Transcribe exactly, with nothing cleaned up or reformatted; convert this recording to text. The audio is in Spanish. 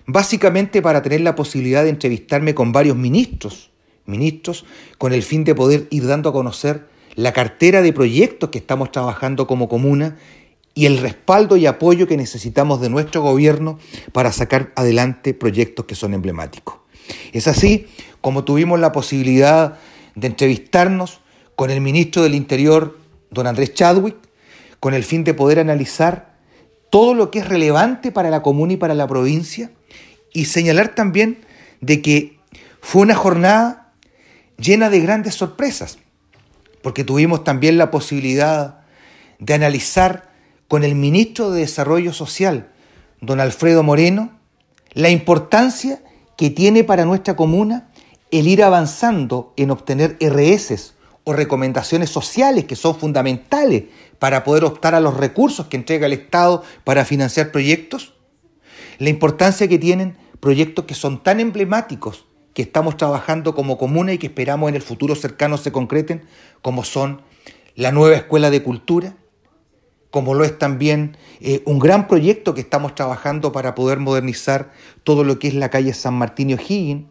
básicamente para tener la posibilidad de entrevistarme con varios ministros, ministros con el fin de poder ir dando a conocer la cartera de proyectos que estamos trabajando como comuna y el respaldo y apoyo que necesitamos de nuestro gobierno para sacar adelante proyectos que son emblemáticos. Es así como tuvimos la posibilidad de entrevistarnos con el ministro del Interior, don Andrés Chadwick, con el fin de poder analizar todo lo que es relevante para la comuna y para la provincia y señalar también de que fue una jornada llena de grandes sorpresas, porque tuvimos también la posibilidad de analizar con el ministro de Desarrollo Social, don Alfredo Moreno, la importancia que tiene para nuestra comuna el ir avanzando en obtener erre eses o recomendaciones sociales que son fundamentales para poder optar a los recursos que entrega el Estado para financiar proyectos. La importancia que tienen proyectos que son tan emblemáticos que estamos trabajando como comuna y que esperamos en el futuro cercano se concreten, como son la nueva Escuela de Cultura, como lo es también eh, un gran proyecto que estamos trabajando para poder modernizar todo lo que es la calle San Martín y O'Higgins,